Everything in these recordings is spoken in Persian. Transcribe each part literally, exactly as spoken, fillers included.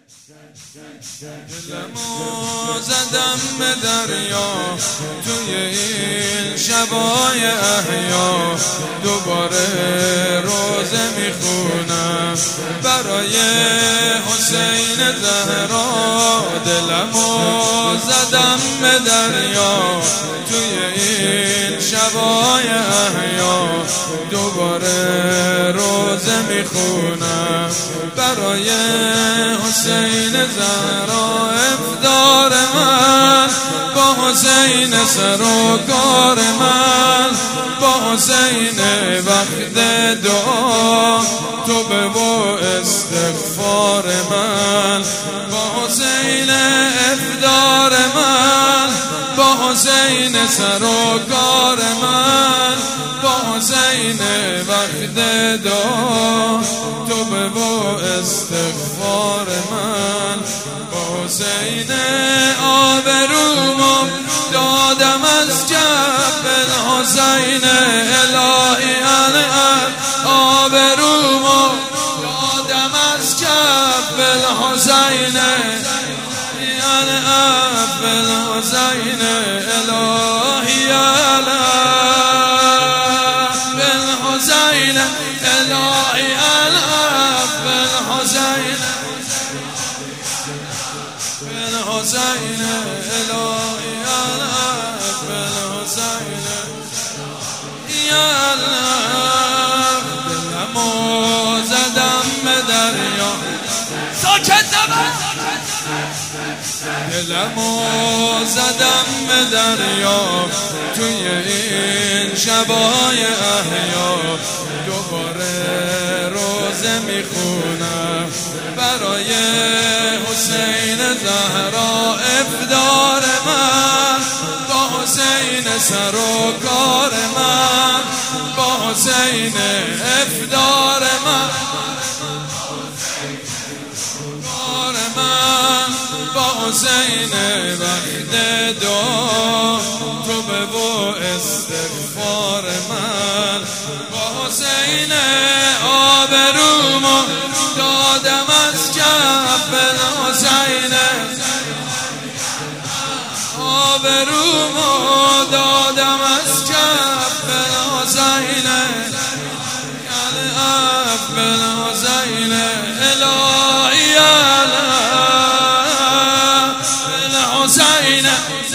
دلمو زدم به دریا توی این شبای احیا، دوباره روزه میخونم برای حسین زهرا. دلمو زدم به دریا توی این شبای احیا، دوباره روزه میخونم برای حسین زهرا. افطار من با حسین، سر و کار من با حسین، وقت دعا تو به و استغفار من با حسین. افطار من با حسین، سر و کار من با حسین، وقت دعا تو به و استغفار من با حسین. آبرومو دادم از جنب الحسین، الهی الان آبرومو دادم از جنب الحسین، الان الحسین، الهی الان الحسین، الهی الان الحسین، الحسین، الهی الان الحسین. یا الله دلمو زدم به دریا، ساکت نباش. دلمو زدم به دریا توی این شبای احیا، دوباره روزه میخونم برای حسین زهرا. افطار من با حسین، سر و کار من با حسین. افطار من کار من با حسین، وقت دعا تو به و استغفار من با حسین. آبرومو دادم از جنب الحسین، آبرومو دادم از جنب الحسین، الهی الحسین، الهی الحسین.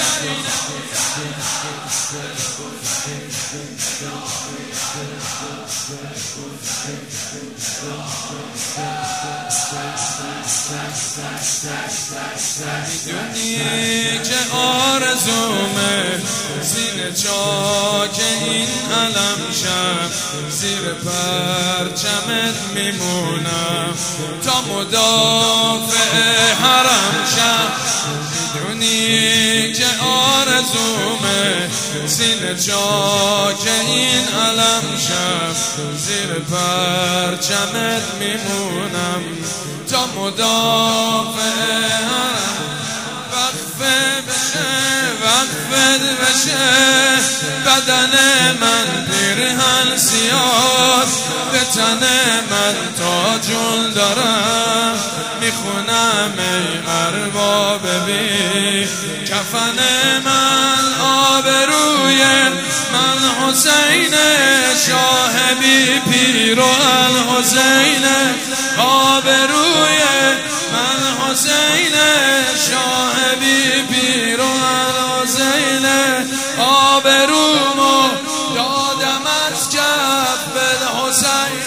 میدونی که آرزومه زیر چاک این علم شم، زیر پرچمت میمونم تا مدافع حرم شم. میدونی که آرزومه زیر چاک این علم شم، زیر پرچمت میمونم تا مدافع حرم. وقفه بشه وقفه بشه بدن من پیرهن سیاه، به تن من تاجون دارم میخونم ای ارباب بی کفن من. آبروی من حسین شاه بی پیر و الحسین، آبروی من حسین شاه بی پیر و الحسین. آبرومو دادم از جنب الحسین،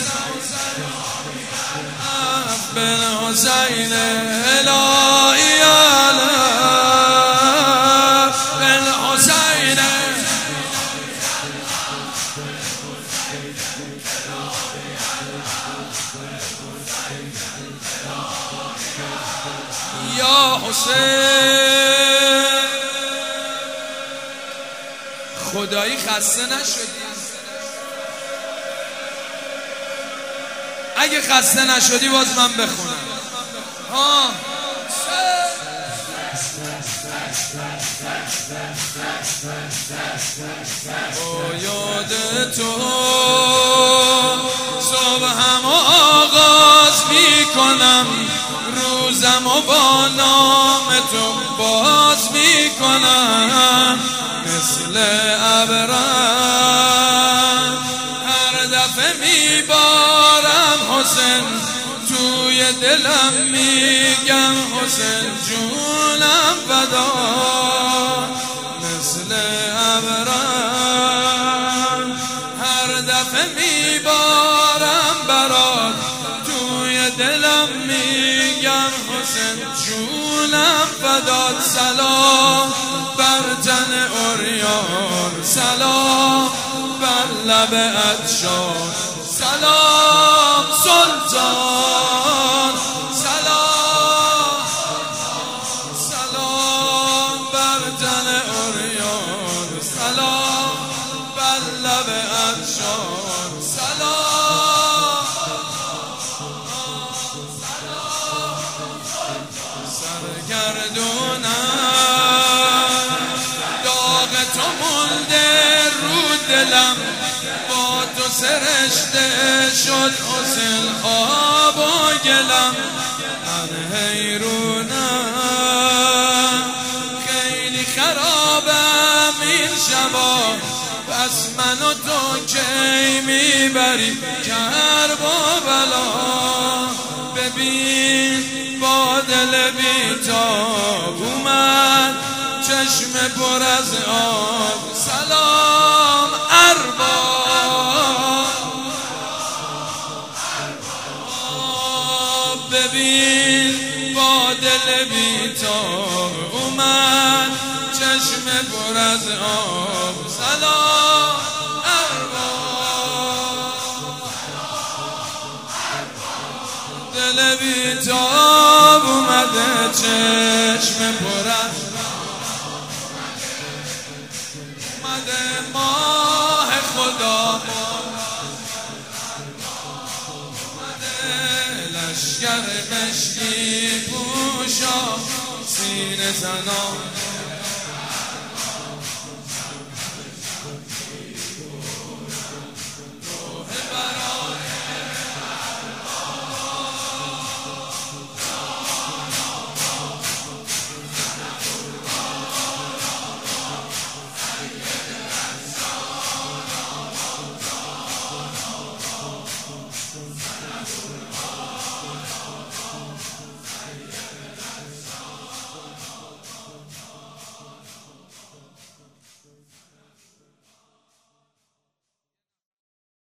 الحسین، الهی الحسین. یا حسین خدایی خسته نشدی؟ اگه خسته نشدی باز من بخونم. ها با یاد تو صبح هم آغاز می کنم روز روزم و با نام تو باز میکنم مثل ابرم. هر دفعه میبارم حسین توی دلم میگم حسین جونم فدا مثل ابرم. هر دفعه میبارم برات توی دلم میگم حسین جونم فدات. سلام بر تن عریان، سلام بر لب عطشان، سلام سلطان، سلام سلام بر تن عریان، سلام بر لب عطشان، سلام سرگردونم. داغ تو مونده رو دلم، با تو سرشته شد حسین آب و گلم. من حیرونم خیلی خرابم این شبا، پس من و تو کی میبری کرب و بلا. ببین با دل بیتاب اومد چشم پر از آب. سلام ارباب، ببین با دل بیتاب اومد چشم پر از آب. سلام ارباب، دل بیتاب اومده چشم پر از اومده. ماه خدا اومده، لشگر مشکی پوشا سینه زنان.